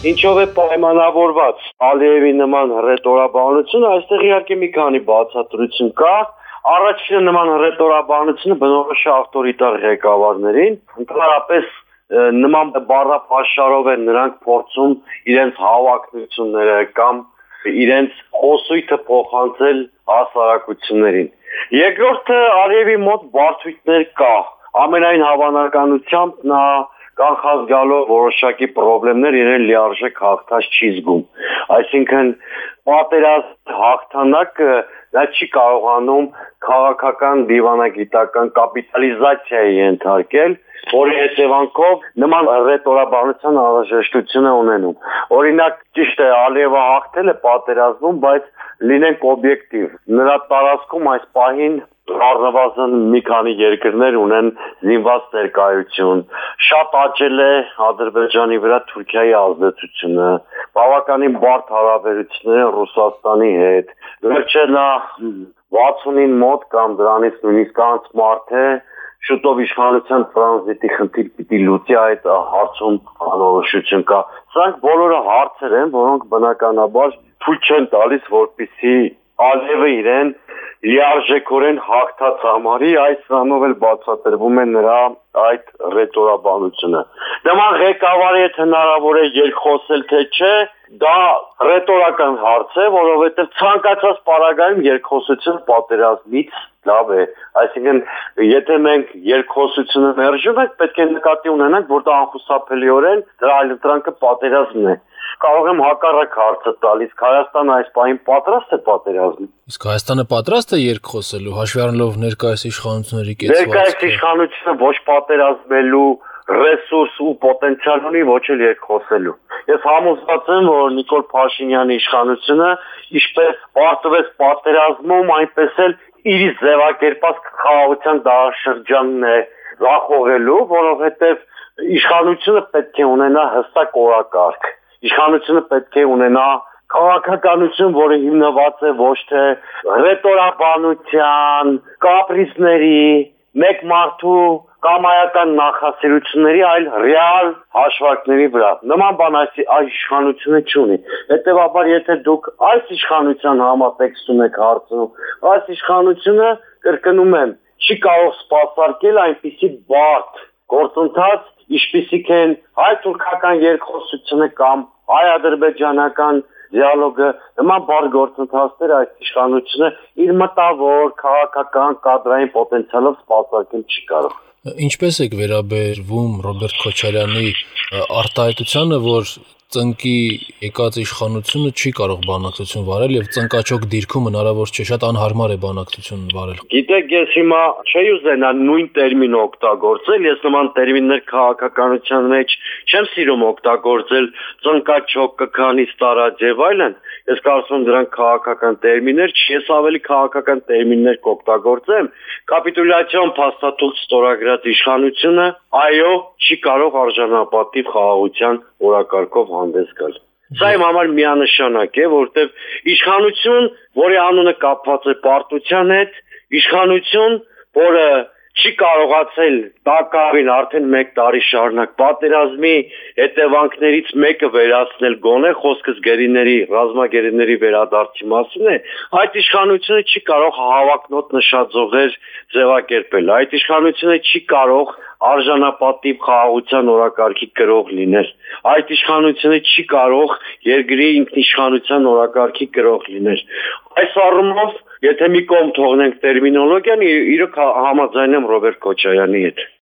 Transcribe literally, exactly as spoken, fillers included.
Ինչով է պայմանավորված Ալիևի նման հռետորաբանությունը, այստեղ իհարկե մի քանի բացատրություն կա։ Առաջինը նման հռետորաբանությունը բնորոշ է ավտորիտար ղեկավարներին, ընդհանրապես նման բառապաշարով են նրանք փորձում իրենց հավակնությունները կամ իրենց խոսույթը փոխանցել հասարակություններին։ Երկրորդը Ալիևի մոտ բարդություններ կա, ամենայն հավանականությամբ նա կանխած գալով որոշակի խնդիրներ իրեն լիարժեք հաղթած չի զգում, այսինքն պատերազմ հաղթանակը նա չի կարողանում քաղաքական դիվանագիտական կապիտալիզացիայի ենթարկել, որի հետևանքով նման հռետորաբանության անհրաժեշտություն է ունենում։ Օրինակ, ճիշտ է, Ալիևը հաղթել է պատերազմում, բայց լինենք օբյեկտիվ, նրա տարածքում այս պահին առնվազն մի քանի երկրներ ունեն զինված ներկայություն, շատ աճել է Ադրբեջանի վրա Թուրքիայի ազդեցությունը, բավականին բարդ հարաբերություններ Ռուսաստանի հետ, վերջը նա վաթսունին մոտ կամ դրանից նույնիսկ անց մարդ է, շուտով իշխանության տրանզիտի խնդիր պիտի լուծի, այդ հարցում անորոշություն կա։ Սրանք բոլորը հարցեր են, որոնք բնականաբար թույլ չեն տալիս, որպեսզի Ալիևը իրեն լիարժեքորեն հաղթած համարի, այս սրանով էլ բացատրվում է նրա այդ ռետորաբանությունը։ Նման ղեկավարի հետ հնարավոր է երկխոսել, թե չէ, դա ռետորական հարց է, որովհետև ցանկացած պարագայում երկխոսությունը պատերազմից լավ է, այսինքն եթե մենք երկխոսությունը մերժում ենք, պետք է նկատի ունենանք, որ դա անխուսափելիորեն դրա այլընտրանքը պատերազմն է։ Կարող եմ հակառակ հարցը տալ, իսկ Հայաստանը այս պահին պատրաստ է պատերազմի։ Իսկ Հայաստանը պատրաստ է երկխոսելու, հաշվի առնելով ներկայիս իշխանությունների կեցվածքը։ Ներկայիս իշխանությունը ոչ պատերազմելու ռեսուրս ու պոտենցիալ ունի, ոչ էլ երկխոսելու։ Ես համոզված եմ, որ Նիկոլ Փաշինյանի իշխանությունը ինչպես պարտվեց պատերազմում, այնպես էլ իր ձևակերպած խաղաղության դարաշրջանն է ձախողելու, որովհետև իշխանությունը պետք է ունենա հստակ օրակարգ։ Իշխանությունը պետք է ունենա քաղաքականություն, որը հիմնված է ոչ թե ռետորաբանության, կապրիզների, մեկ մարդու կամայական նախասիրությունների, այլ ռեալ հաշվարկների վրա։ Նման բան այս իշխանությունը չունի։ Հետևաբար, եթե դուք այս իշխանության համատեքստում եք հարցնում, այս իշխանությունը, կրկնում եմ, չի կարող սպասարկել այնպիսի բարդ գործընթաց, ինչպիսիք են հայ-թուրքական երկխոսությունը կամ հայ-ադրբեջանական դիալոգը, նման բարդ գործընթացները այս իշխանությունը իր մտավոր քաղաքական կադրային պոտենցիալով սպասարկել չի կարող։ Ինչպես եք վերաբերվում Ռոբերտ Քոչարյանի արտահայտությանը, որ ծնկի եկած իշխանությունը չի կարող բանակցություն վարել եւ ծնկաչոք դիրքում հնարավոր չէ, շատ անհարմար է բանակցություն վարել։ Գիտեք, ես հիմա չի ուզենա նույն տերմինը օգտագործել, ես նման տերմիններ քաղաքականության մեջ չեմ սիրում օգտագործել, ծնկաչոք, կքանից տարած եւ այլն։ Ես կարծում եմ դրանք քաղաքական տերմիններ չի, ես ավելի քաղաքական տերմիններ կօգտագործեմ։ Կապիտուլյացիոն փաստաթուղթ ստորագրած իշխանությունը, այո, չի կարող արժանապատիվ խաղաղության օրակարգով հանդես գալ։ Սա իմ համար միանշանակ է, որովհետև իշխանություն, որի անունը կապված է պարտության հետ, իշխանություն, որը չի կարողացել տակավին արդեն մեկ տարի շարունակ պատերազմի հետևանքներից մեկը վերացնել գոնե խոսքս գերիների, ռազմագերիների վերադարձի մասին է, այդ իշխանությունը չի կարող հավակնոտ նշաձողեր ձևակերպել, այդ իշխանությունը չի կարող արժանապատիվ խաղաղության օրակարգի կրող լինել, այդ իշխանությունը չի կարող երկրի ինքնիշխանության օրակարգի կրող լինել։ Այս առումով, եթե մի կողմ թողնենք տերմինոլոգիան, իրոք համաձայն եմ Ռոբերտ Քոչարյանի հետ։